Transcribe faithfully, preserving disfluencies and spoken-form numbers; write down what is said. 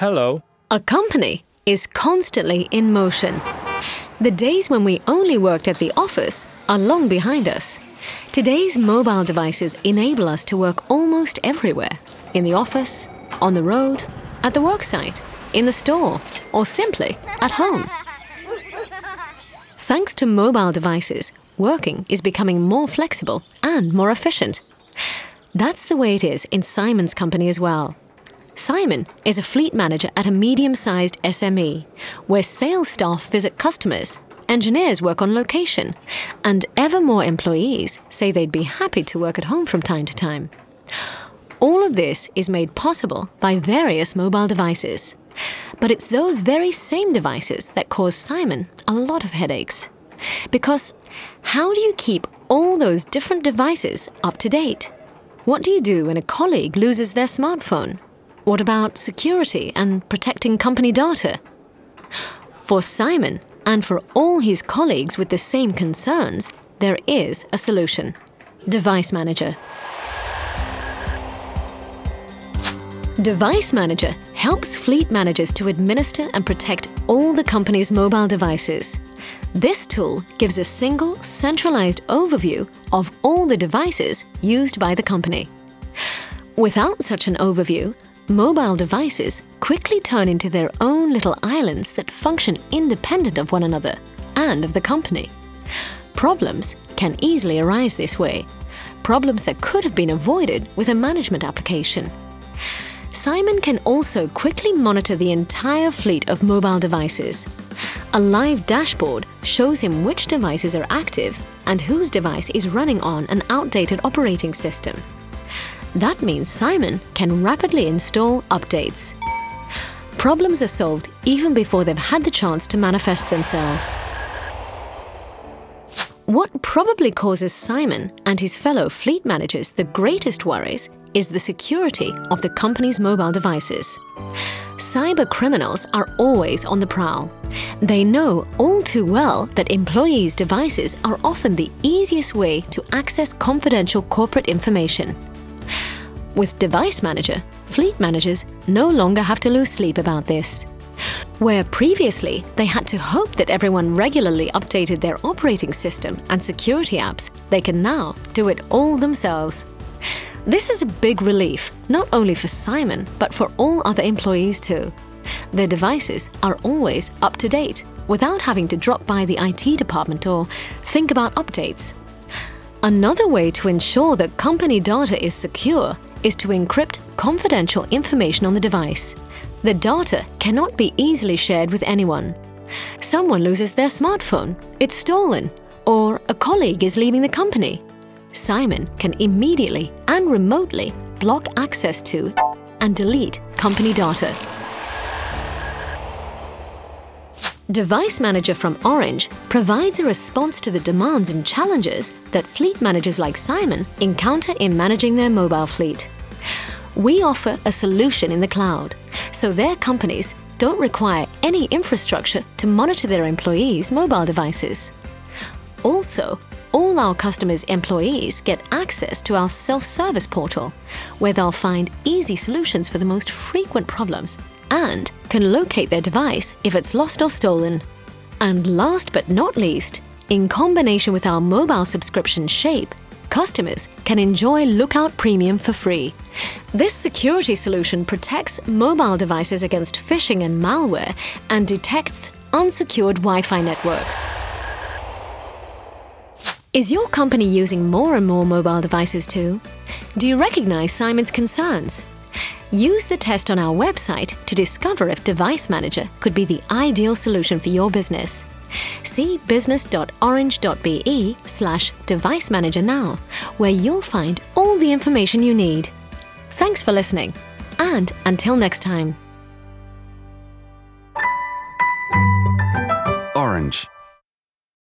Hello. A company is constantly in motion. The days when we only worked at the office are long behind us. Today's mobile devices enable us to work almost everywhere. In the office, on the road, at the worksite, in the store, or simply at home. Thanks to mobile devices, working is becoming more flexible and more efficient. That's the way it is in Simon's company as well. Simon is a fleet manager at a medium-sized S M E, where sales staff visit customers, engineers work on location, and ever more employees say they'd be happy to work at home from time to time. All of this is made possible by various mobile devices. But it's those very same devices that cause Simon a lot of headaches. Because how do you keep all those different devices up to date? What do you do when a colleague loses their smartphone? What about security and protecting company data? For Simon, and for all his colleagues with the same concerns, there is a solution: Device Manager. Device Manager helps fleet managers to administer and protect all the company's mobile devices. This tool gives a single, centralized overview of all the devices used by the company. Without such an overview, mobile devices quickly turn into their own little islands that function independent of one another and of the company. Problems can easily arise this way, problems that could have been avoided with a management application. Simon can also quickly monitor the entire fleet of mobile devices. A live dashboard shows him which devices are active and whose device is running on an outdated operating system. That means Simon can rapidly install updates. Problems are solved even before they've had the chance to manifest themselves. What probably causes Simon and his fellow fleet managers the greatest worries is the security of the company's mobile devices. Cyber criminals are always on the prowl. They know all too well that employees' devices are often the easiest way to access confidential corporate information. With Device Manager, fleet managers no longer have to lose sleep about this. Where previously they had to hope that everyone regularly updated their operating system and security apps, they can now do it all themselves. This is a big relief, not only for Simon, but for all other employees too. Their devices are always up to date, without having to drop by the I T department or think about updates. Another way to ensure that company data is secure is to encrypt confidential information on the device. The data cannot be easily shared with anyone. Someone loses their smartphone, it's stolen, or a colleague is leaving the company. Simon can immediately and remotely block access to and delete company data. Device Manager from Orange provides a response to the demands and challenges that fleet managers like Simon encounter in managing their mobile fleet. We offer a solution in the cloud, so their companies don't require any infrastructure to monitor their employees' mobile devices. Also, all our customers' employees get access to our self-service portal, where they'll find easy solutions for the most frequent problems and can locate their device if it's lost or stolen. And last but not least, in combination with our mobile subscription Shape, customers can enjoy Lookout Premium for free. This security solution protects mobile devices against phishing and malware and detects unsecured Wi-Fi networks. Is your company using more and more mobile devices too? Do you recognize Simon's concerns? Use the test on our website to discover if Device Manager could be the ideal solution for your business. See business.orange.be slash device manager now, where you'll find all the information you need. Thanks for listening, and until next time.